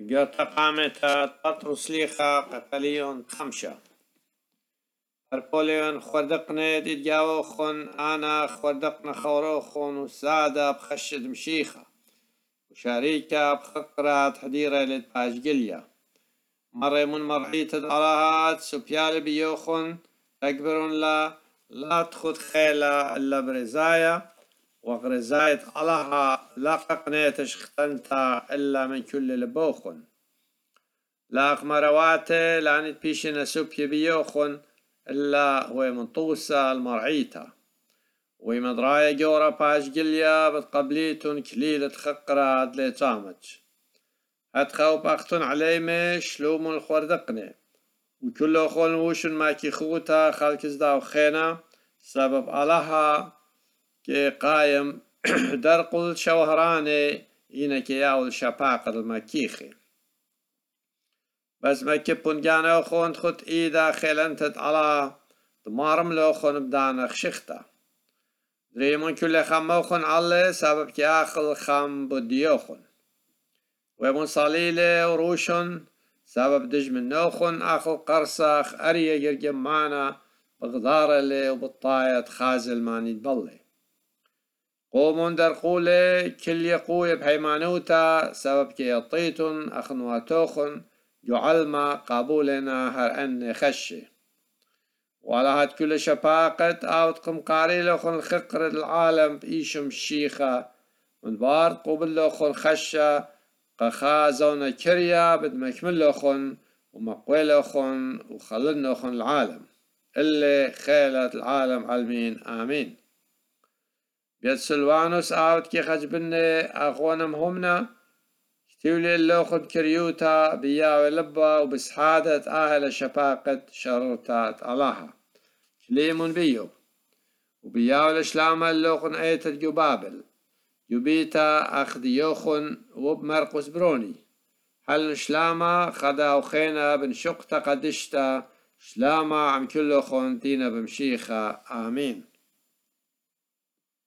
قط قامت بطرس ليخا قليون خمشة أربوليون خردقنا ديجاوخن أنا خردقنا خوروخن وسادة بخشد مشيخة وشاريكة بخقرات حديرة للباشقلية مرة من مرحية الأراهات سبيال بيوخن أكبرون لا تخد خيلة إلا برزايا وغرزاية الله لا قنيتش ختنتا إلا من كل لبوخن لا أقمرواتي لانت بيشنا سبي بيوخن إلا هو منطوسة المرعيتا ومدرايا جورا باش قليا بتقبليتون كليلة خقرة دلي طامج هتخو باختن عليمي شلوم الخوردقني وكل خون وشن ماكي خوتا خالكز داو خينا سبب الله كي قايم درقل شوهراني إنك ياول شباق المكيخي بس ما كيبون جانا خون خد إيدا خيلنتت على دمارم لو خون بدانا خشختا دريمون كل خموخن على سبب كي آخل خم بديوخن ومن صليلة وروشن سبب دج من نوخن آخل قرصاخ أريا يرجم معنا بغدارة لي وبالطاية خازل ماني تبلي قومون درقولي كل يقوي بحيمانوتا سبب كي يطيتن أخنواتوخن يعلم قابولنا هر أن خشي وعلى هاد كل شفاقة أوتكم قاري لخن الخقر العالم بإيشم الشيخة من بار قبل لخن خشة قخازونا كريا بد مكمل لخن ومقوي لخن وخلن لخن العالم اللي خيلت العالم علمين آمين بيد سلوانوس آوت كي خجبني أخوانم همنا تولي اللوخن كريوتا بياوي لبا وبسحادة أهل شفاقة شرطات الله كليمون بيو وبياوي الشلامة اللوخن ايتت جبابل جبيتا أخذ يوخن وبمرقس بروني هل شلامة خدا وخينا بن شقتا قدشتا شلامة عم كل خون دينا بمشيخة آمين.